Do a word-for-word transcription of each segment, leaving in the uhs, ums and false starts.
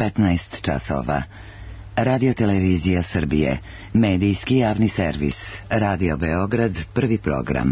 petnaest časova. Radio-televizija Srbije, medijski javni servis, Radio Beograd, prvi program.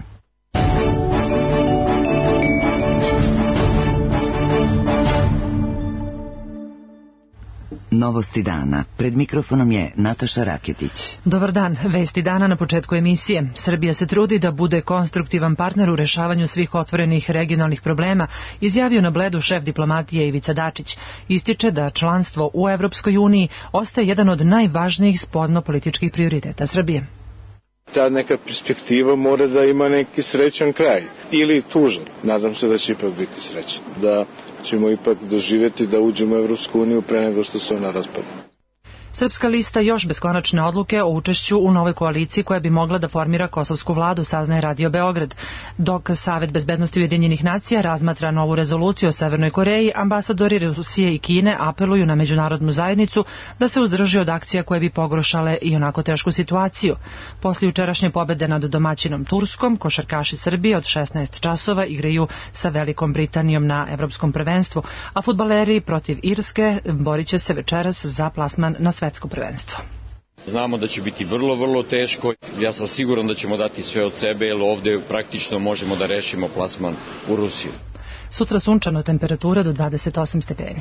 Novosti dana. Pred mikrofonom je Nataša Raketić. Dobar dan. Vesti dana na početku emisije. Srbija se trudi da bude konstruktivan partner u rešavanju svih otvorenih regionalnih problema, izjavio na Bledu šef diplomatije Ivica Dačić. Ističe da članstvo u Evropskoj uniji ostaje jedan od najvažnijih spoljnopolitičkih prioriteta Srbije. Ta neka perspektiva mora da ima neki srećan kraj ili tužan. Nadam se da će ipak biti srećan. Da ćemo ipak doživjeti da uđemo u Evropsku uniju pre nego što se ona raspadne. Srpska lista još bez konačne odluke o učešću u novoj koaliciji koja bi mogla da formira kosovsku vladu, saznaje Radio Beograd. Dok Savet bezbednosti Ujedinjenih nacija razmatra novu rezoluciju o Severnoj Koreji, ambasadori Rusije i Kine apeluju na međunarodnu zajednicu da se uzdrži od akcija koje bi pogoršale i onako tešku situaciju. Poslije jučerašnje pobede nad domaćinom Turskom, košarkaši Srbije od šesnaest časova igraju sa Velikom Britanijom na evropskom prvenstvu, a fudbaleri protiv Irske borit će se večeras za plasman na svetsko prvenstvo. Znamo da će biti vrlo, vrlo teško. Ja sam siguran da ćemo dati sve od sebe, jer ovdje praktično možemo da rešimo plasman u Rusiju. Sutra sunčano, temperatura do dvadeset osam stepeni.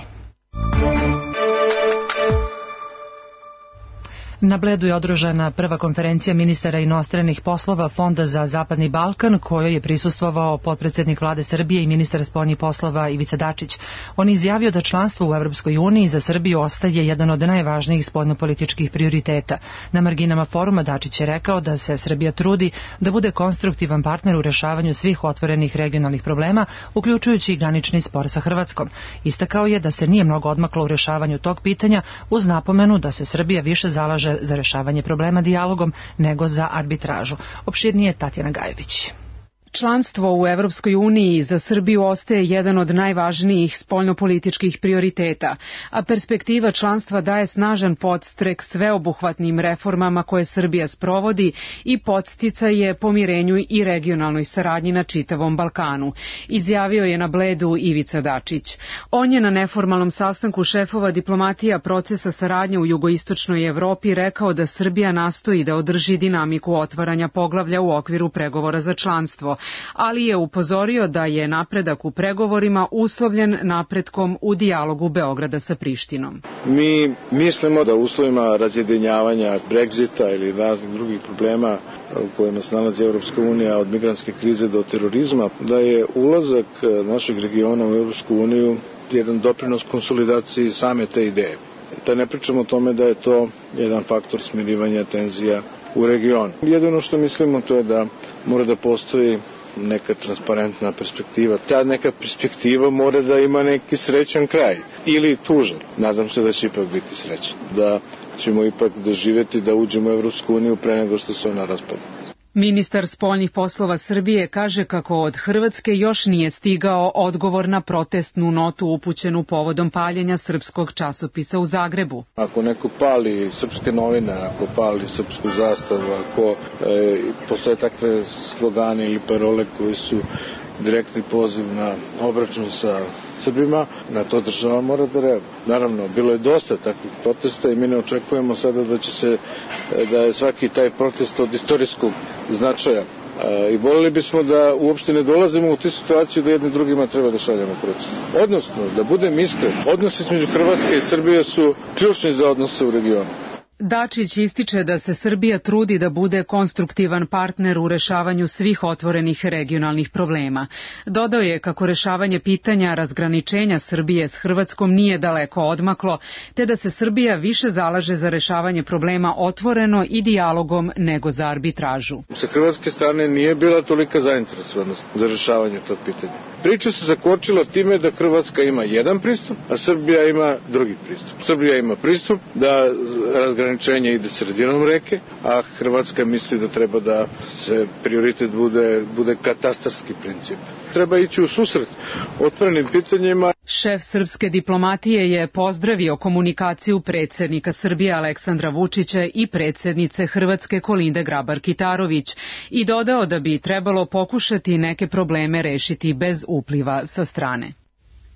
Na Bledu je održana prva konferencija ministara inostranih poslova Fonda za Zapadni Balkan, kojoj je prisustvovao potpredsednik vlade Srbije i ministar spoljnih poslova Ivica Dačić. On je izjavio da članstvo u Evropskoj uniji za Srbiju ostaje jedan od najvažnijih spoljnopolitičkih prioriteta. Na marginama foruma Dačić je rekao da se Srbija trudi da bude konstruktivan partner u rešavanju svih otvorenih regionalnih problema, uključujući i granični spor sa Hrvatskom. Istakao je da se nije mnogo odmaklo u rešavanju tog pitanja, uz napomenu da se Srbija više zalaže za rešavanje problema dijalogom nego za arbitražu. Opširnije Tatjana Gajević. Članstvo u Evropskoj uniji za Srbiju ostaje jedan od najvažnijih spoljnopolitičkih prioriteta, a perspektiva članstva daje snažan podstrek sveobuhvatnim reformama koje Srbija sprovodi i podsticaje pomirenju i regionalnoj saradnji na čitavom Balkanu, izjavio je na Bledu Ivica Dačić. On je na neformalnom sastanku šefova diplomatija procesa saradnje u jugoistočnoj Evropi rekao da Srbija nastoji da održi dinamiku otvaranja poglavlja u okviru pregovora za članstvo, ali je upozorio da je napredak u pregovorima uslovljen napretkom u dijalogu Beograda sa Prištinom. Mi mislimo da u uslovima razjedinjavanja Brexita ili raznih drugih problema u kojima se nalazi Evropska unija, od migrantske krize do terorizma, da je ulazak našeg regiona u Evropsku uniju jedan doprinos konsolidaciji same te ideje. Da ne pričamo o tome da je to jedan faktor smirivanja tenzija u regionu. Jedino što mislimo to je da mora da postoji neka transparentna perspektiva. Ta neka perspektiva mora da ima neki srećan kraj ili tužan. Nadam se da će ipak biti srećan. Da ćemo ipak doživjeti da uđemo u Evropsku uniju pre nego što se ona raspadne. Ministar spoljnih poslova Srbije kaže kako od Hrvatske još nije stigao odgovor na protestnu notu upućenu povodom paljenja srpskog časopisa u Zagrebu. Ako neko pali srpske novine, ako pali srpsku zastavu, ako e, postoje takve slogane ili parole koji su direktni poziv na obračun sa Srbima, na to država mora da reaguje. Naravno, bilo je dosta takvih protesta i mi ne očekujemo sada da će se, da je svaki taj protest od istorijskog značaja. I voljeli bismo da uopšte ne dolazimo u tu situaciju da jedni drugima treba da šaljamo protest. Odnosno, da budem iskren, odnosi između Hrvatske i Srbije su ključni za odnose u regionu. Dačić ističe da se Srbija trudi da bude konstruktivan partner u rešavanju svih otvorenih regionalnih problema. Dodao je kako rešavanje pitanja razgraničenja Srbije s Hrvatskom nije daleko odmaklo, te da se Srbija više zalaže za rešavanje problema otvoreno i dijalogom nego za arbitražu. Sa hrvatske strane nije bila tolika zainteresovanost za rešavanje tog pitanja. Priča se zakočila time da Hrvatska ima jedan pristup, a Srbija ima drugi pristup. Srbija ima pristup da razgraničenje ide sredinom reke, a Hrvatska misli da treba da se prioritet bude, bude katastarski princip. Treba ići u susret otvorenim pitanjima. Šef srpske diplomatije je pozdravio komunikaciju predsjednika Srbije Aleksandra Vučića i predsjednice Hrvatske Kolinde Grabar-Kitarović i dodao da bi trebalo pokušati neke probleme rešiti bez upliva sa strane.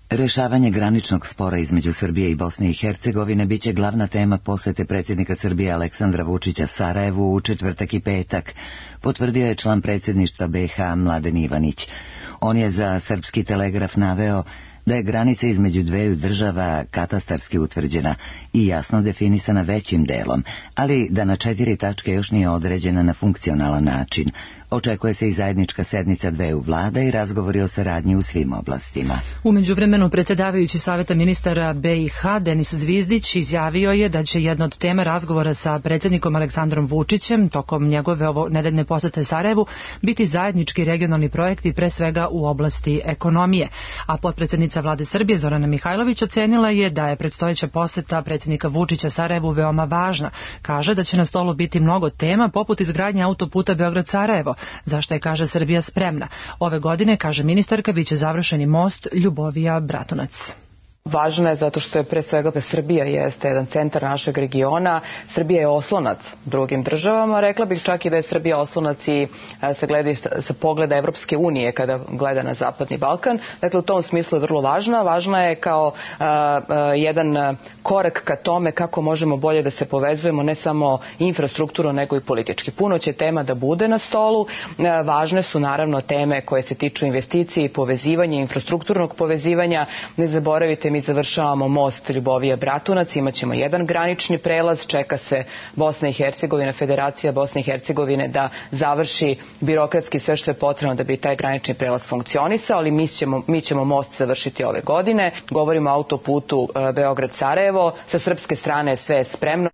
Rešavanje graničnog spora između Srbije i Bosne i Hercegovine biće glavna tema posete predsjednika Srbije Aleksandra Vučića Sarajevu u četvrtak i petak, potvrdio je član predsjedništva B iH Mladen Ivanić. On je za Srpski telegraf naveo da je granica između dveju država katastarski utvrđena i jasno definisana većim delom, ali da na četiri tačke još nije određena na funkcionalan način. Očekuje se i zajednička sednica dveju vlada i razgovori o saradnji u svim oblastima. U međuvremenu predsjedavajući Saveta ministara B iH Denis Zvizdić izjavio je da će jedna od tema razgovora sa predsjednikom Aleksandrom Vučićem tokom njegove ovo nedeljne posete Sarajevu biti zajednički regionalni projekti, pre svega u oblasti ekonomije. A potpredsjednica Vlade Srbije Zorana Mihajlović ocenila je da je predstojeća poseta predsjednika Vučića Sarajevu veoma važna. Kaže da će na stolu biti mnogo tema poput izgradnje autoputa Beograd-Sarajevo, zašto je, kaže, Srbija spremna. Ove godine, kaže ministarka, biće završeni most Ljubovija-Bratunac. Važna je zato što je pre svega da Srbija jeste jedan centar našeg regiona. Srbija je oslonac drugim državama. Rekla bih čak i da je Srbija oslonac i se gleda sa pogleda Evropske unije kada gleda na Zapadni Balkan. Dakle, u tom smislu je vrlo važna. Važna je kao a, a, jedan korak ka tome kako možemo bolje da se povezujemo ne samo infrastrukturno nego i politički. Puno će tema da bude na stolu. A, važne su naravno teme koje se tiču investicije i povezivanja, infrastrukturnog povezivanja. Ne zaboravite, mi završavamo most Ljubovija-Bratunac, imat ćemo jedan granični prelaz, čeka se Bosna i Hercegovina, Federacija Bosne i Hercegovine da završi birokratski sve što je potrebno da bi taj granični prelaz funkcionisao, ali mi ćemo, mi ćemo most završiti ove godine. Govorimo o autoputu Beograd-Sarajevo, sa srpske strane sve je spremno.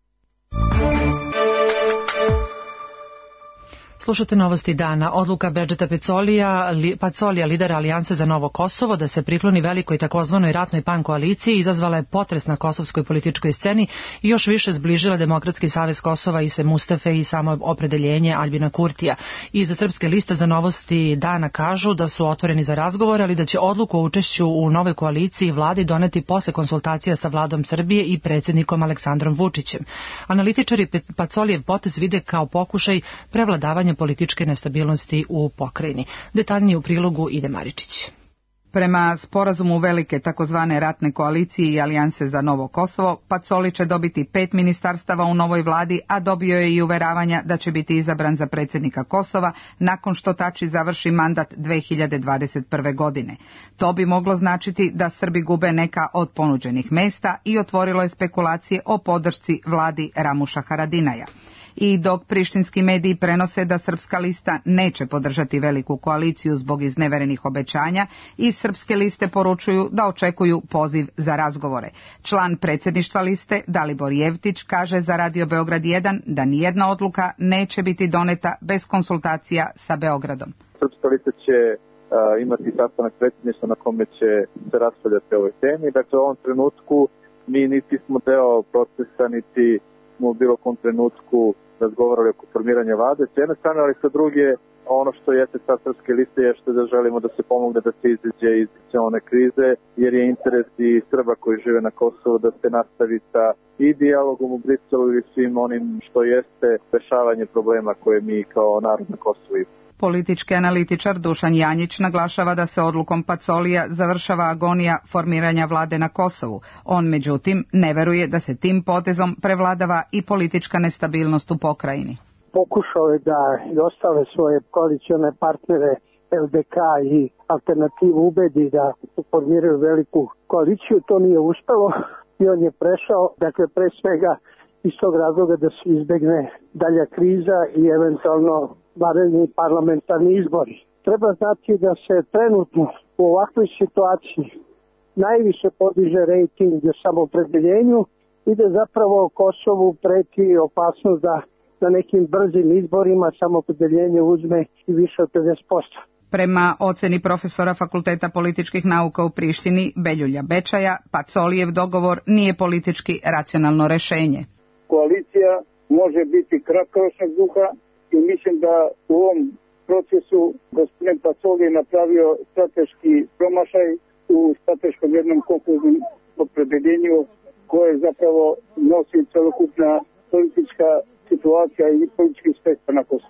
Slušate novosti dana. Odluka Bedžeta Pacolija, li, Pacolija, lidera Alijanse za Novo Kosovo, da se prikloni velikoj takozvanoj ratnoj pan koaliciji izazvala je potres na kosovskoj političkoj sceni i još više zbližila Demokratski savez Kosova i se Mustafe i samo opredeljenje Aljbina Kurtija. I za Srpske liste za novosti dana kažu da su otvoreni za razgovor, ali da će odluku o učešću u novoj koaliciji vladi doneti posle konsultacija sa vladom Srbije i predsjednikom Aleksandrom Vučićem. Analitičari Pacolijev potez vide kao pokušaj prevladavanja političke nestabilnosti u pokrajini. Detaljnije u prilogu Ide Maričić. Prema sporazumu velike takozvane ratne koalicije i Alijanse za Novo Kosovo, Pacoli će dobiti pet ministarstava u novoj vladi, a dobio je i uveravanja da će biti izabran za predsjednika Kosova nakon što Tači završi mandat dve hiljade dvadeset prve. godine. To bi moglo značiti da Srbi gube neka od ponuđenih mesta i otvorilo je spekulacije o podršci vladi Ramuša Haradinaja. I dok prištinski mediji prenose da Srpska lista neće podržati veliku koaliciju zbog izneverenih obećanja, i Srpske liste poručuju da očekuju poziv za razgovore. Član predsjedništva liste Dalibor Jevtić kaže za Radio Beograd jedan da nijedna odluka neće biti doneta bez konsultacija sa Beogradom. Srpska lista će uh, imati sastanak predsjedništva na kome će se raspravljati o ovoj temi. Dakle, u ovom trenutku mi niti smo deo procesa, niti smo u bilo kom trenutku razgovarali oko formiranja vlade s jedne strane, ali sa druge, ono što jeste sa Srpske liste je što da želimo da se pomogne da se izađe iz one krize, jer je interes i Srba koji žive na Kosovu da se nastavi sa i dijalogom u Briselu i svim onim što jeste rešavanje problema koje mi kao narod na Kosovu imamo. Politički analitičar Dušan Janjić naglašava da se odlukom Pacolija završava agonija formiranja vlade na Kosovu. On, međutim, ne veruje da se tim potezom prevladava i politička nestabilnost u pokrajini. Pokušao je da i ostale svoje koalicione partnere L D K i Alternativu ubedi da formiraju veliku koaliciju. To nije uspelo i on je prešao, dakle, pre svega iz tog razloga da se izbegne dalja kriza i eventualno vanredni parlamentarni izbori. Treba znati da se trenutno u ovakvoj situaciji najviše podiže rejting o samoopredeljenju i da zapravo Kosovu preti opasnost da na nekim brzim izborima samoopredeljenje uzme i više od pedeset posto. Prema oceni profesora Fakulteta političkih nauka u Prištini Beljulja Bečaja, Pacolijev dogovor nije politički racionalno rešenje. Koalicija može biti kratkoročnog duha i mislim da u ovom procesu gospodin Pacoli je napravio strateški promašaj u strateškom jednom konfuznom opredeljenju koje zapravo nosi celokupna politička situacija i politički spektar na Kosovu.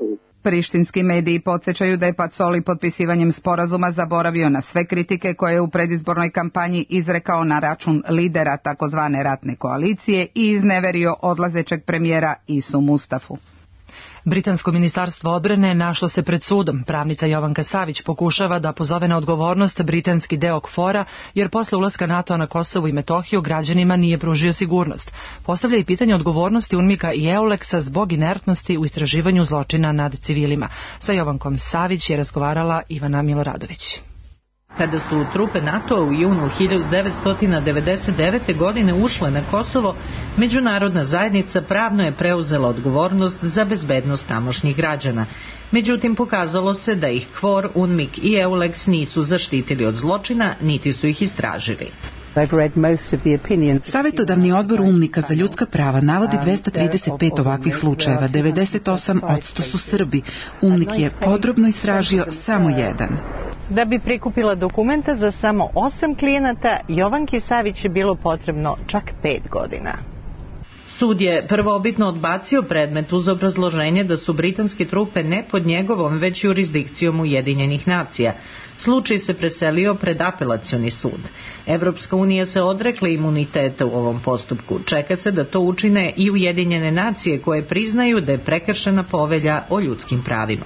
Prištinski mediji podsjećaju da je Pacoli potpisivanjem sporazuma zaboravio na sve kritike koje je u predizbornoj kampanji izrekao na račun lidera takozvane ratne koalicije i izneverio odlazećeg premijera Isu Mustafu. Britansko ministarstvo odbrane našlo se pred sudom. Pravnica Jovanka Savić pokušava da pozove na odgovornost britanski deo KFOR-a, jer posle ulaska NATO na Kosovu i Metohiju građanima nije pružio sigurnost. Postavlja i pitanje odgovornosti UNMIK-a i EULEX-a zbog inertnosti u istraživanju zločina nad civilima. Sa Jovankom Savić je razgovarala Ivana Miloradović. Kada su trupe NATO u junu hiljadu devetsto devedeset devete. godine ušle na Kosovo, međunarodna zajednica pravno je preuzela odgovornost za bezbednost tamošnjih građana. Međutim, pokazalo se da ih KFOR, UNMIK i EULEX nisu zaštitili od zločina, niti su ih istražili. Savetodavni odbor UNMIK-a za ljudska prava navodi dvesta trideset pet ovakvih slučajeva, devedeset osam posto su Srbi. UNMIK je podrobno istražio samo jedan. Da bi prikupila dokumenta za samo osam klijenata, Jovanki Savić je bilo potrebno čak pet godina. Sud je prvobitno odbacio predmet uz obrazloženje da su britanske trupe ne pod njegovom, već jurisdikcijom Ujedinjenih nacija. Slučaj se preselio pred apelacioni sud. Evropska unija se odrekla imuniteta u ovom postupku. Čeka se da to učine i Ujedinjene nacije koje priznaju da je prekršena povelja o ljudskim pravima.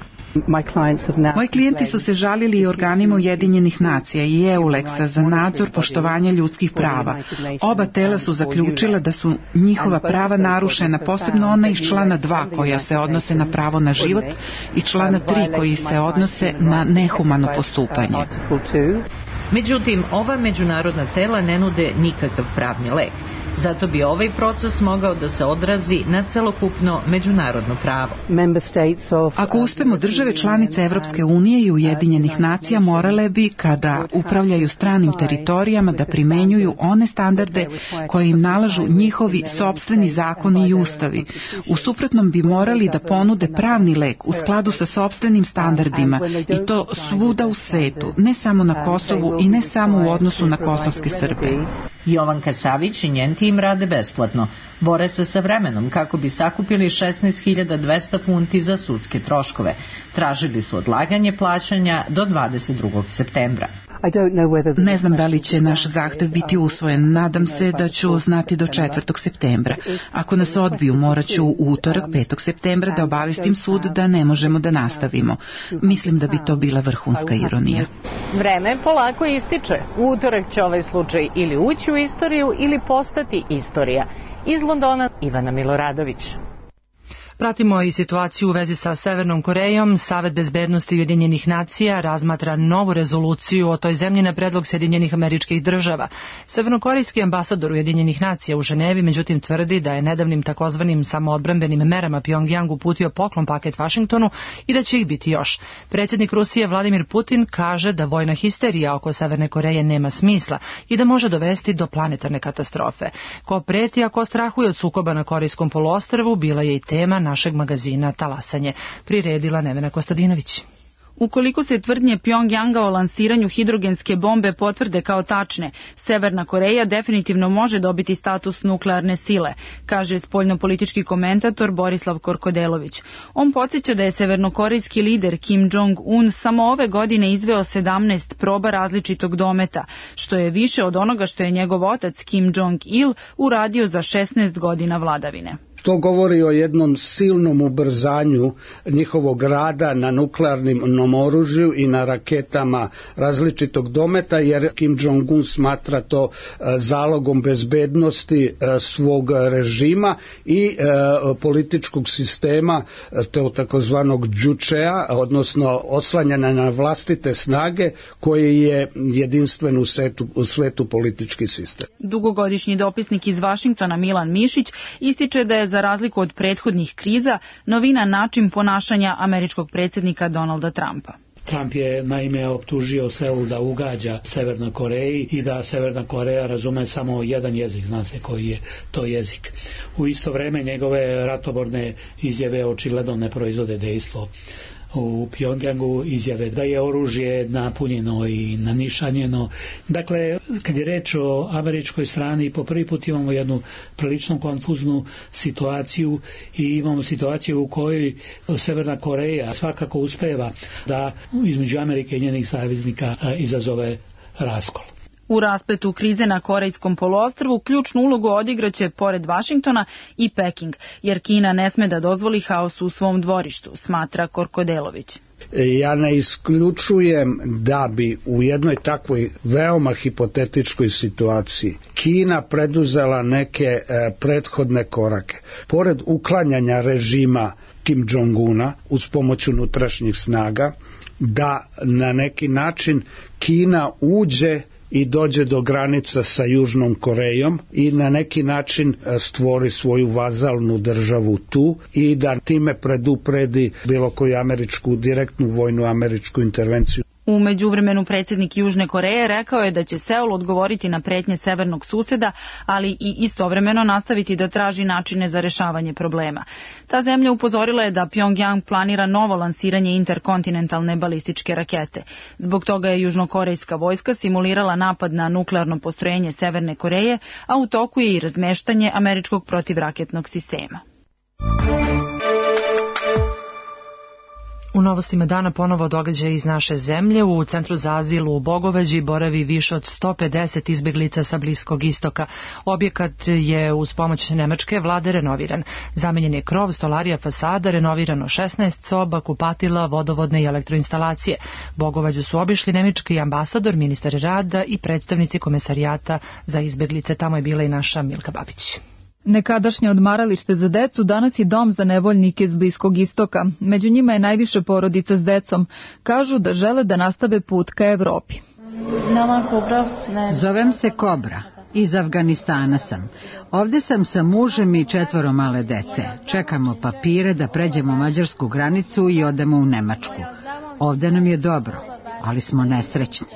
Moji klijenti su se žalili i organima Ujedinjenih nacija i EULEX-a za nadzor poštovanja ljudskih prava. Oba tela su zaključila da su njihova prava narušena, posebno ona iz člana dva koja se odnose na pravo na život i člana tri koji se odnose na nehumano postupanje. Međutim, ova međunarodna tela ne nude nikakav pravni lek. Zato bi ovaj proces mogao da se odrazi na celokupno međunarodno pravo. Ako uspemo, države članice Evropske unije i Ujedinjenih nacija morale bi, kada upravljaju stranim teritorijama, da primenjuju one standarde koje im nalažu njihovi sopstveni zakoni i ustavi. U suprotnom bi morali da ponude pravni lek u skladu sa sopstvenim standardima i to svuda u svetu, ne samo na Kosovu i ne samo u odnosu na kosovske Srbe. Jovanka Savić i njen tim rade besplatno. Bore se sa vremenom kako bi sakupili šesnaest hiljada dvesta funti za sudske troškove. Tražili su odlaganje plaćanja do dvadeset drugog septembra. Ne znam da li će naš zahtev biti usvojen. Nadam se da ću znati do četvrtog septembra. Ako nas odbiju, morat ću u utorak petog septembra da obavestim sud da ne možemo da nastavimo. Mislim da bi to bila vrhunska ironija. Vreme polako ističe. U utorak će ovaj slučaj ili ući u istoriju ili postati istorija. Iz Londona, Ivana Miloradović. Pratimo i situaciju u vezi sa Severnom Korejom. Savet bezbednosti Ujedinjenih nacija razmatra novu rezoluciju o toj zemlji na predlog Sjedinjenih Američkih Država. Severnokorejski ambasador Ujedinjenih nacija u Ženevi međutim tvrdi da je nedavnim takozvanim samoodbrambenim merama Pjongjang uputio poklon paket Vašingtonu i da će ih biti još. Predsjednik Rusije Vladimir Putin kaže da vojna histerija oko Severne Koreje nema smisla i da može dovesti do planetarne katastrofe. Ko preti, a ko strahuje od sukoba na Korejskom poluostrvu, bila je i tema našeg magazina Talasanje. Priredila Nevena Kostadinović. Ukoliko se tvrdnje Pjongjanga o lansiranju hidrogenske bombe potvrde kao tačne, Severna Koreja definitivno može dobiti status nuklearne sile, kaže spoljnopolitički komentator Borislav Korkodelović. On podsjeća da je severnokorejski lider Kim Jong-un samo ove godine izveo sedamnaest proba različitog dometa, što je više od onoga što je njegov otac Kim Jong-il uradio za šesnaest godina vladavine. To govori o jednom silnom ubrzanju njihovog rada na nuklearnom oružju i na raketama različitog dometa, jer Kim Jong-un smatra to zalogom bezbednosti svog režima i političkog sistema, to takozvanog džučea, odnosno oslanjanja na vlastite snage, koji je jedinstven u svetu, u svetu politički sistem. Dugogodišnji dopisnik iz Vašingtona Milan Mišić ističe da je za razliku od prethodnih kriza novina način ponašanja američkog predsjednika Donalda Trumpa. Trump je naime optužio Seul da ugađa Severnoj Koreji i da Severna Koreja razume samo jedan jezik, zna se koji je to jezik. U isto vreme njegove ratoborne izjave očigledno ne proizvode dejstvo. u Pjongjangu izjave da je oružje napunjeno i nanišanjeno. Dakle, kad je reč o američkoj strani, po prvi put imamo jednu prilično konfuznu situaciju i imamo situaciju u kojoj Severna Koreja svakako uspeva da između Amerike i njenih saveznika izazove raskol. U raspletu krize na Korejskom poluostrvu ključnu ulogu odigraće, pored Vašingtona, i Peking, jer Kina ne sme da dozvoli haos u svom dvorištu, smatra Korkodelović. Ja ne isključujem da bi u jednoj takvoj veoma hipotetičkoj situaciji Kina preduzela neke e, prethodne korake. Pored uklanjanja režima Kim Jong-una uz pomoć unutrašnjih snaga, da na neki način Kina uđe i dođe do granica sa Južnom Korejom i na neki način stvori svoju vazalnu državu tu i da time predupredi bilo koju američku, direktnu vojnu američku intervenciju. U međuvremenu predsjednik Južne Koreje rekao je da će Seul odgovoriti na pretnje severnog suseda, ali i istovremeno nastaviti da traži načine za rešavanje problema. Ta zemlja upozorila je da Pjongjang planira novo lansiranje interkontinentalne balističke rakete. Zbog toga je južnokorejska vojska simulirala napad na nuklearno postrojenje Severne Koreje, a u toku je i razmeštanje američkog protivraketnog sistema. U novostima dana ponovo događaj iz naše zemlje. U Centru za azil u Bogovađi boravi više od sto pedeset izbeglica sa Bliskog istoka. Objekat je uz pomoć nemačke vlade renoviran. Zamenjen je krov, stolarija, fasada, renovirano šesnaest soba, kupatila, vodovodne i elektroinstalacije. Bogovađu su obišli nemački ambasador, ministar rada i predstavnici komesarijata za izbeglice. Tamo je bila i naša Milka Babić. Nekadašnje odmaralište za decu danas je dom za nevoljnike iz Bliskog istoka. Među njima je najviše porodica s decom. Kažu da žele da nastave put ka Evropi. Zovem se Kobra. Iz Afganistana sam. Ovdje sam sa mužem i četvoro male dece. Čekamo papire da pređemo mađarsku granicu i odemo u Nemačku. Ovdje nam je dobro, ali smo nesrećni.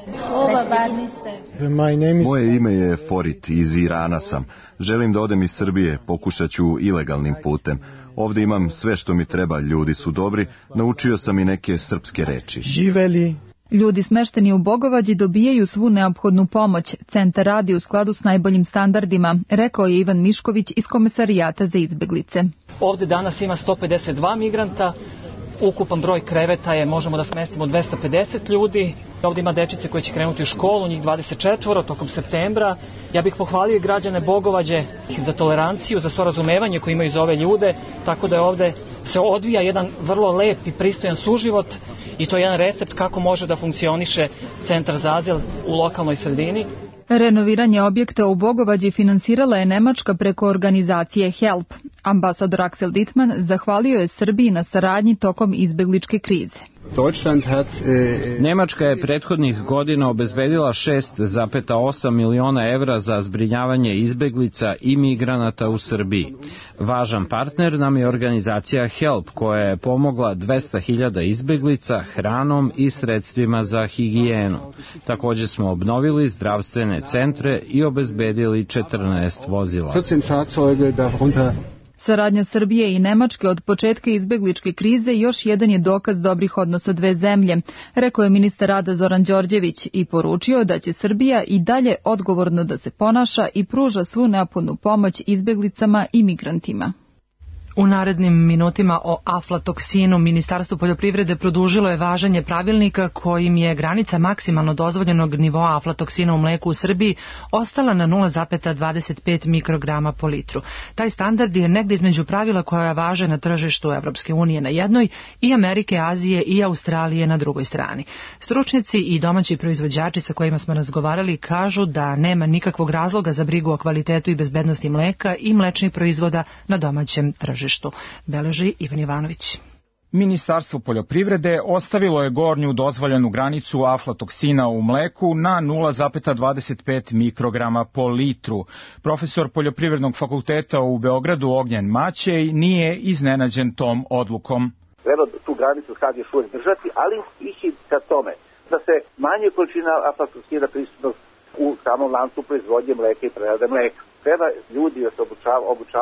Moje ime je Forit, iz Irana sam. Želim da odem iz Srbije, pokušat ću ilegalnim putem. Ovdje imam sve što mi treba, ljudi su dobri, naučio sam i neke srpske reči. Živeli. Ljudi smešteni u Bogovađi dobijaju svu neophodnu pomoć. Centar radi u skladu s najboljim standardima, rekao je Ivan Mišković iz Komesarijata za izbeglice. Ovdje danas ima sto pedeset dva migranta. Ukupan broj kreveta je, možemo da smestimo dvesta pedeset ljudi. Ovdje ima dečice koje će krenuti u školu, njih dvadeset četiri tokom septembra. Ja bih pohvalio građane Bogovađe za toleranciju, za sporazumevanje koje imaju za ove ljude, tako da je ovdje se odvija jedan vrlo lep i pristojan suživot i to je jedan recept kako može da funkcioniše Centar za azil u lokalnoj sredini. Renoviranje objekta u Bogovađi finansirala je Nemačka preko organizacije HELP. Ambasador Axel Dittmann zahvalio je Srbiji na saradnji tokom izbegličke krize. Nemačka je prethodnih godina obezbedila šest zarez osam miliona evra za zbrinjavanje izbeglica i migranata u Srbiji. Važan partner nam je organizacija HELP, koja je pomogla dvesta hiljada izbeglica hranom i sredstvima za higijenu. Također smo obnovili zdravstvene centre i obezbedili četrnaest vozila. Saradnja Srbije i Nemačke od početka izbegličke krize još jedan je dokaz dobrih odnosa dve zemlje, rekao je ministar rada Zoran Đorđević i poručio da će Srbija i dalje odgovorno da se ponaša i pruža svu neophodnu pomoć izbeglicama i migrantima. U narednim minutima o aflatoksinu Ministarstvo poljoprivrede produžilo je važenje pravilnika kojim je granica maksimalno dozvoljenog nivoa aflatoksina u mleku u Srbiji ostala na nula zarez dvadeset pet mikrograma po litru. Taj standard je negdje između pravila koja važe na tržištu Evropske unije na jednoj i Amerike, Azije i Australije na drugoj strani. Stručnjaci i domaći proizvođači sa kojima smo razgovarali kažu da nema nikakvog razloga za brigu o kvalitetu i bezbednosti mleka i mlečnih proizvoda na domaćem tržištu. Što beleži Ivan Ivanović. Ministarstvo poljoprivrede ostavilo je gornju dozvoljenu granicu aflatoksina u mleku na nula zarez dvadeset pet mikrograma po litru. Profesor Poljoprivrednog fakulteta u Beogradu Ognjen Maćej nije iznenađen tom odlukom. Treba tu granicu sad još uvijek držati, ali ići ka tome da se manje količina aflatoksina prisutno u samom lancu proizvodnje mleka i prerade mleka. Treba ljudi da se obučavaju, obučavaju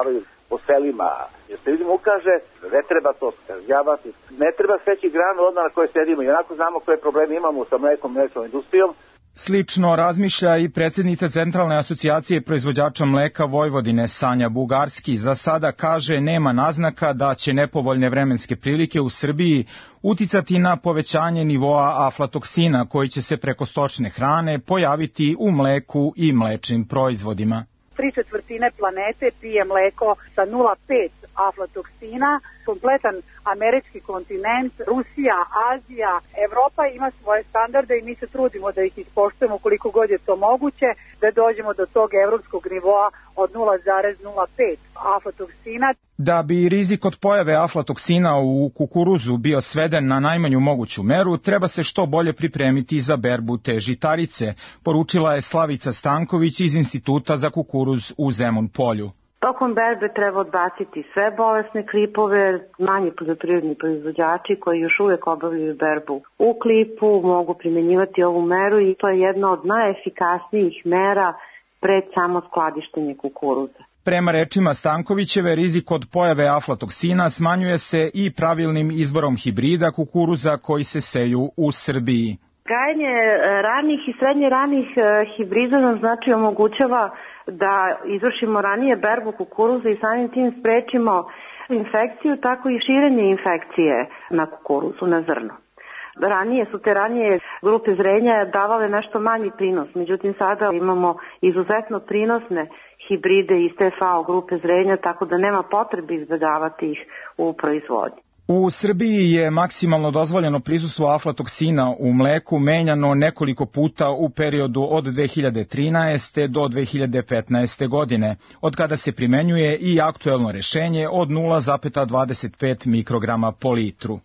po selima, jer se vidimo ukaže, ne treba to skazjavati, ne treba sveći granu odmah na kojoj sedimo, i onako znamo koje probleme imamo sa mlekom, mlečnom industrijom. Slično razmišlja i predsjednica Centralne asocijacije proizvođača mleka Vojvodine Sanja Bugarski. Za sada kaže nema naznaka da će nepovoljne vremenske prilike u Srbiji uticati na povećanje nivoa aflatoksina koji će se preko stočne hrane pojaviti u mleku i mlečnim proizvodima. Tri četvrtine planete pije mleko sa nula zarez pet aflatoksina, kompletan američki kontinent, Rusija, Azija, Evropa ima svoje standarde i mi se trudimo da ih ispoštujemo koliko god je to moguće, da dođemo do tog evropskog nivoa od nula zarez nula pet aflatoksina. Da bi rizik od pojave aflatoksina u kukuruzu bio sveden na najmanju moguću meru, treba se što bolje pripremiti za berbu te žitarice, poručila je Slavica Stanković iz Instituta za kukuruz u Zemun Polju. Tokom berbe treba odbaciti sve bolesne klipove, manji poljoprivredni proizvođači koji još uvijek obavljaju berbu u klipu mogu primjenjivati ovu meru i to je jedna od najefikasnijih mera pred samo skladištenje kukuruza. Prema rečima Stankovićeve, rizik od pojave aflatoksina smanjuje se i pravilnim izborom hibrida kukuruza koji se seju u Srbiji. Gajenje ranih i srednje ranih hibrida nam znači omogućava da izvršimo ranije berbu kukuruza i samim tim sprečimo infekciju, tako i širenje infekcije na kukuruzu, na zrno. Ranije su te ranije grupe zrenja davale nešto manji prinos, međutim sada imamo izuzetno prinosne hibride iz te F A O grupe zrenja, tako da nema potrebe izbjegavati ih u proizvodnji. U Srbiji je maksimalno dozvoljeno prisustvo aflatoksina u mleku menjano nekoliko puta u periodu od dve hiljade trinaeste. do dve hiljade petnaeste. godine, od kada se primenjuje i aktuelno rešenje od nula zarez dvadeset pet mikrograma po litru.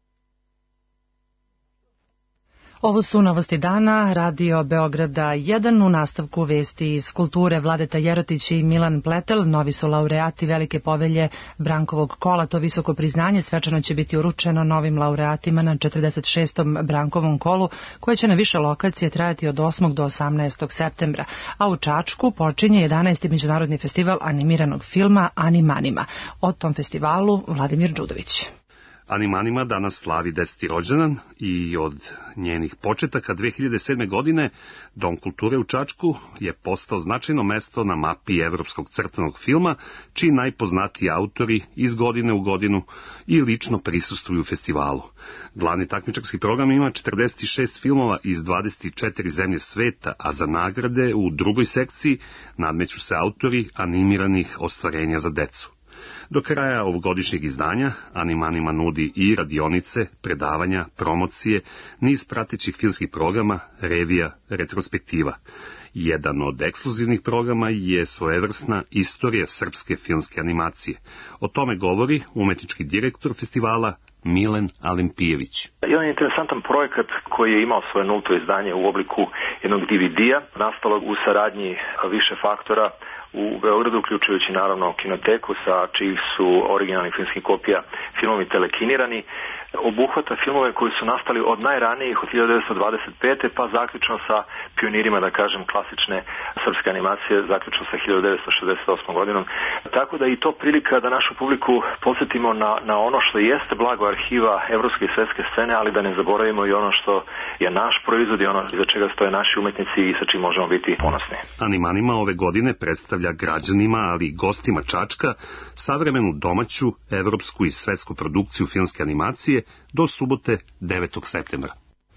Ovo su novosti dana, Radio Beograda jedan, u nastavku vesti iz kulture. Vladeta Jerotić i Milan Pletel, novi su laureati Velike povelje Brankovog kola. To visoko priznanje svečano će biti uručeno novim laureatima na četrdeset šestom Brankovom kolu, koje će na više lokacije trajati od osmog do osamnaestog septembra. A u Čačku počinje jedanaesti Međunarodni festival animiranog filma Animanima. O tom festivalu Vladimir Đudović. Animanima danas slavi deseti rođendan i od njenih početaka dve hiljade sedme. godine Dom kulture u Čačku je postao značajno mesto na mapi evropskog crtanog filma, čiji najpoznatiji autori iz godine u godinu i lično prisustvuju festivalu. Glavni takmičarski program ima četrdeset šest filmova iz dvadeset četiri zemlje sveta, a za nagrade u drugoj sekciji nadmeću se autori animiranih ostvarenja za decu. Do kraja ovogodišnjeg izdanja Animanima nudi i radionice, predavanja, promocije, niz pratećih filmskih programa, revija, retrospektiva. Jedan od ekskluzivnih programa je svojevrsna istorija srpske filmske animacije. O tome govori umetnički direktor festivala Milen Alimpijević. Jedan interesantan projekat koji je imao svoje nulto izdanje u obliku jednog D V D-a, nastalo u saradnji više faktora u Beogradu, uključujući naravno Kinoteku, sa čijih su originalnih filmskih kopija filmovi telekinirani, obuhvata filmove koji su nastali od najranijih od hiljadu devetsto dvadeset pete. pa zaključno sa pionirima, da kažem, klasične srpske animacije, zaključno sa hiljadu devetsto šezdeset osmom. godinom. Tako da i to prilika da našu publiku podsjetimo na, na ono što jeste blago arhiva evropske i svetske scene, ali da ne zaboravimo i ono što je naš proizvod i ono iza čega stoje naši umetnici i sa čim možemo biti ponosni. Animanima ove godine predstavlja građanima, ali i gostima Čačka, savremenu domaću, evropsku i svetsku produkciju filmske animacije do subote devetog septembra.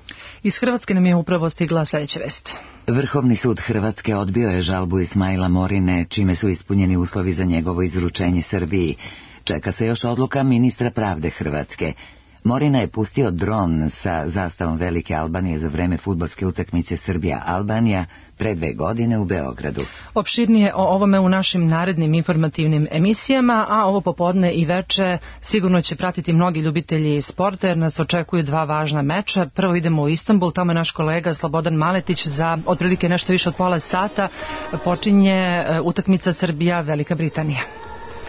Iz Hrvatske nam je upravo stigla sljedeća vest. Vrhovni sud Hrvatske odbio je žalbu Ismaila Morine, čime su ispunjeni uslovi za njegovo izručenje Srbiji. Čeka se još odluka ministra pravde Hrvatske. Morina je pustio dron sa zastavom Velike Albanije za vreme fudbalske utakmice Srbija-Albanija pre dve godine u Beogradu. Opširnije o ovome u našim narednim informativnim emisijama, a ovo popodne i veče sigurno će pratiti mnogi ljubitelji sporta, jer nas očekuju dva važna meča. Prvo idemo u Istanbul, tamo je naš kolega Slobodan Maletić za otprilike nešto više od pola sata počinje utakmica Srbija-Velika Britanija.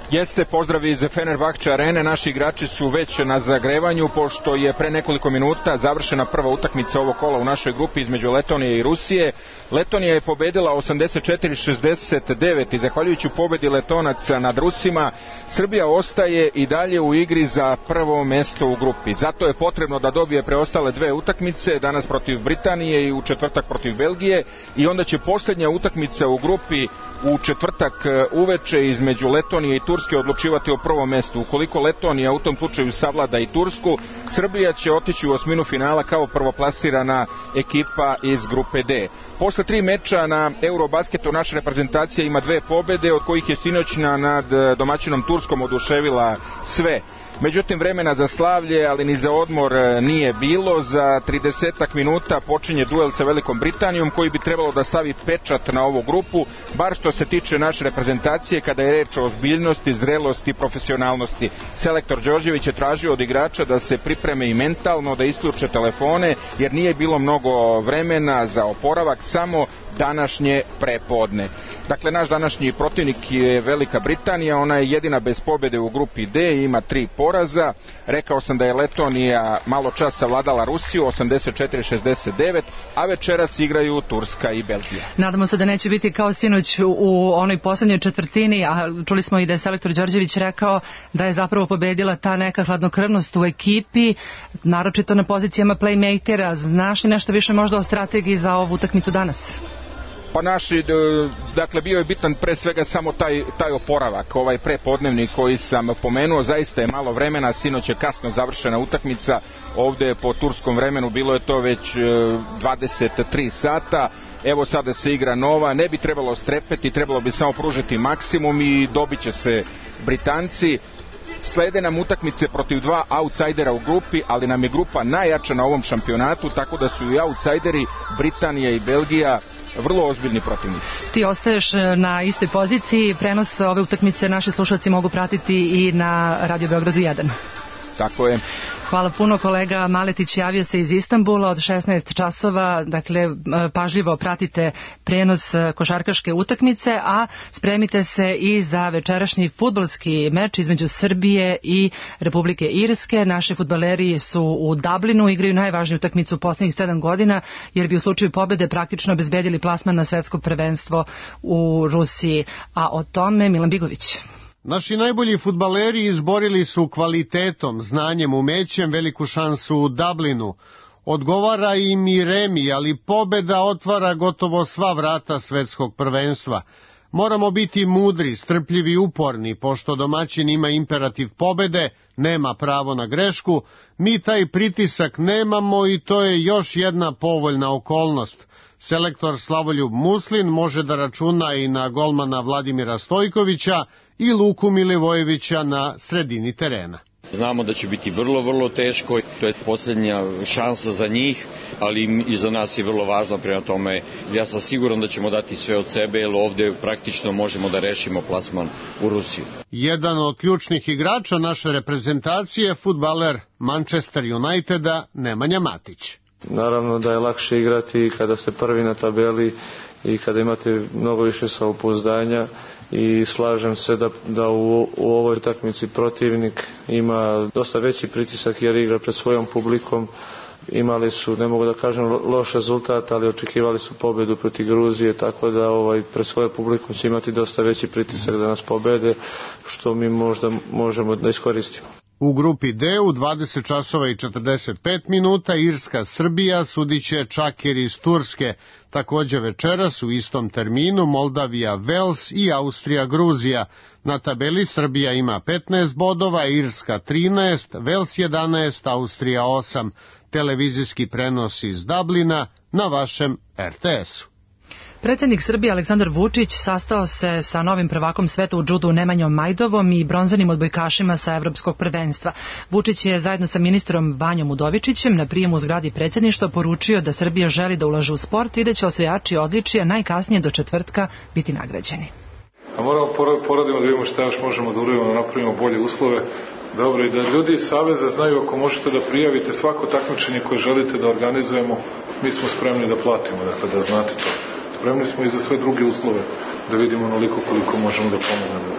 Jeste, pozdrav iz Fenerbahče arene, naši igrači su već na zagrevanju, pošto je pre nekoliko minuta završena prva utakmica ovog kola u našoj grupi između Letonije i Rusije. Letonija je pobedila osamdeset četiri šezdeset devet i zahvaljujući pobedi Letonaca nad Rusima, Srbija ostaje i dalje u igri za prvo mesto u grupi. Zato je potrebno da dobije preostale dve utakmice, danas protiv Britanije i u četvrtak protiv Belgije, i onda će posljednja utakmica u grupi u četvrtak uveče između Letonije i Turske odlučivati o prvom mestu. Ukoliko Letonija u tom slučaju savlada i Tursku, Srbija će otići u osminu finala kao prvoplasirana ekipa iz grupe D. Posle tri meča na Eurobasketu naša reprezentacija ima dve pobede, od kojih je sinoćna nad domaćinom Turskom oduševila sve. Međutim, vremena za slavlje, ali ni za odmor nije bilo. Za tridesetak minuta počinje duel sa Velikom Britanijom, koji bi trebalo da stavi pečat na ovu grupu, bar što se tiče naše reprezentacije kada je reč o ozbiljnosti, zrelosti i profesionalnosti. Selektor Đorđević je tražio od igrača da se pripreme i mentalno, da isključe telefone, jer nije bilo mnogo vremena za oporavak, samo današnje prepodne. Dakle, naš današnji protivnik je Velika Britanija, ona je jedina bez pobjede u grupi D i ima tri poraza. Rekao sam da je Letonija malo čas savladala Rusiju, osamdeset četiri šezdeset devet, a večeras igraju Turska i Belgija. Nadamo se da neće biti kao sinoć u onoj poslednjoj četvrtini, a čuli smo i da je selektor Đorđević rekao da je zapravo pobedila ta neka hladnokrvnost u ekipi, naročito na pozicijama playmakera. Znaš li nešto više možda o strategiji za ovu utakmicu danas? Pa naši, dakle, bio je bitan pre svega samo taj, taj oporavak, ovaj prepodnevni koji sam pomenuo, zaista je malo vremena, sinoć je kasno završena utakmica, ovde po turskom vremenu bilo je to već dvadeset tri sata, evo sada se igra nova, ne bi trebalo strepeti, trebalo bi samo pružiti maksimum i dobit će se Britanci. Slede nam utakmice protiv dva outsidera u grupi, ali nam je grupa najjača na ovom šampionatu, tako da su i outsideri Britanija i Belgija vrlo ozbiljni protivnici. Ti ostaješ na istoj poziciji, prenos ove utakmice naši slušalci mogu pratiti i na Radio Beogradu jedan. Tako je. Hvala puno, kolega Maletić javio se iz Istanbula od šesnaest časova, dakle pažljivo pratite prenos košarkaške utakmice, a spremite se i za večerašnji fudbalski meč između Srbije i Republike Irske. Naši fudbaleri su u Dublinu, igraju najvažniju utakmicu u poslednjih sedam godina, jer bi u slučaju pobede praktično obezbedili plasman na svetsko prvenstvo u Rusiji. A o tome Milan Bigović. Naši najbolji fudbaleri izborili su kvalitetom, znanjem, umećem veliku šansu u Dublinu. Odgovara im i remi, ali pobeda otvara gotovo sva vrata svetskog prvenstva. Moramo biti mudri, strpljivi i uporni, pošto domaćin ima imperativ pobede, nema pravo na grešku, mi taj pritisak nemamo i to je još jedna povoljna okolnost. Selektor Slavoljub Muslin može da računa i na golmana Vladimira Stojkovića i Luku Milivojevića na sredini terena. Znamo da će biti vrlo, vrlo teško, to je posljednja šansa za njih, ali i za nas je vrlo važno, prema tome ja sam siguran da ćemo dati sve od sebe, jer ovde praktično možemo da rešimo plasman u Rusiju. Jedan od ključnih igrača naše reprezentacije je fudbaler Manchester Uniteda Nemanja Matić. Naravno da je lakše igrati kada ste prvi na tabeli i kada imate mnogo više samopouzdanja i slažem se da, da u, u ovoj utakmici protivnik ima dosta veći pritisak jer igra pred svojom publikom. Imali su, ne mogu da kažem loš rezultat, ali očekivali su pobedu protiv Gruzije, tako da ovaj, pred svojom publikom će imati dosta veći pritisak da nas pobede, što mi možda možemo da iskoristimo. U grupi D u dvadeset časova i četrdeset pet minuta Irska Srbija sudiće Čakir iz Turske. Takođe večeras u istom terminu Moldavija Vels i Austrija Gruzija. Na tabeli Srbija ima petnaest bodova, Irska trinaest, Vels jedanaest, Austrija osam. Televizijski prenos iz Dublina na vašem R T S-u. Predsjednik Srbije Aleksandar Vučić sastao se sa novim prvakom sveta u džudu Nemanjom Majdovom i bronzanim odbojkašima sa Evropskog prvenstva. Vučić je zajedno sa ministrom Vanjom Udovičićem na prijemu u zgradi predsjedništva poručio da Srbija želi da ulaže u sport i da će osvajači odličija najkasnije do četvrtka biti nagrađeni. A moramo poradimo da vidimo šta još možemo da uradimo, da napravimo bolje uslove. Dobro, i da ljudi iz Saveza znaju, ako možete da prijavite svako takmičenje koje želite da organizujemo, mi smo spremni da platimo, dakle da znate to. Spremni smo i za sve druge uslove, da vidimo onoliko koliko možemo da pomognemo.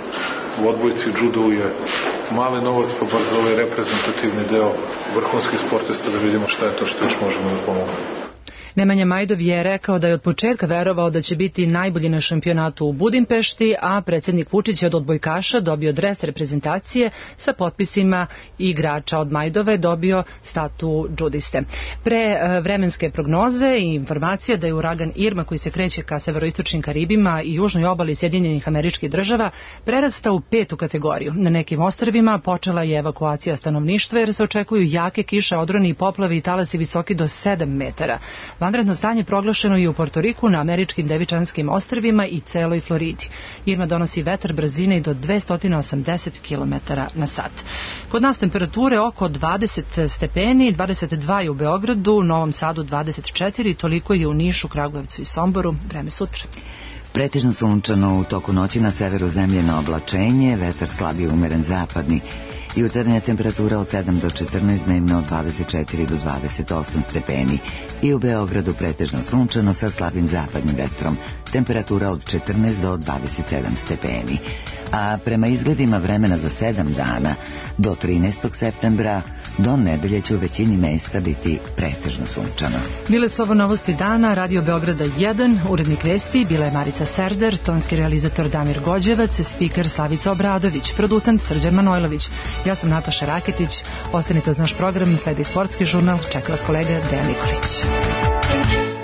u odbojci i judu je mali novac, pa bar za ovaj reprezentativni deo vrhunskih sportista da vidimo šta je to što još možemo da pomognemo. Nemanja Majdov je rekao da je od početka verovao da će biti najbolji na šampionatu u Budimpešti, a predsjednik Vučić je od odbojkaša dobio dres reprezentacije sa potpisima igrača. Od Majdove dobio statu džudiste. Pre vremenske prognoze i informacija da je uragan Irma, koji se kreće ka severoistočnim Karibima i južnoj obali Sjedinjenih Američkih Država, prerasta u petu kategoriju. Na nekim ostrvima počela je evakuacija stanovništva jer se očekuju jake kiše, odroni i poplave i talasi visoki do sedam metara. Vanredno stanje proglašeno i u Portoriku, na američkim Devičanskim ostrvima i celoj Floridi. Irma donosi vetar brzine do dvesta osamdeset kilometara na sat. Kod nas temperature oko dvadeset stepeni, dvadeset dva je u Beogradu, u Novom Sadu dvadeset četiri, toliko je u Nišu, Kragujevcu i Somboru. Vreme sutra. Pretežno sunčano, u toku noći na severu zemlje na oblačenje, vetar slabije umeren zapadni. Jutarnja temperatura od sedam do četrnaest, dnevno od dvadeset četiri do dvadeset osam stepeni. I u Beogradu pretežno sunčano sa slabim zapadnim vetrom. Temperatura od četrnaest do dvadeset sedam stepeni. A prema izgledima vremena za sedam dana, do trinaestog septembra, do nedelje će u većini mesta biti pretežno sunčano. Bile su ovo novosti dana, Radio Beograda jedan, urednik vesti bila je Marica Serder, tonski realizator Damir Gođevac, spiker Slavica Obradović, producent Srđan Manojlović. Ja sam Nataša Raketić, ostanite uz naš program, sledi sportski žurnal, čeka vas kolega Dejan Nikolić.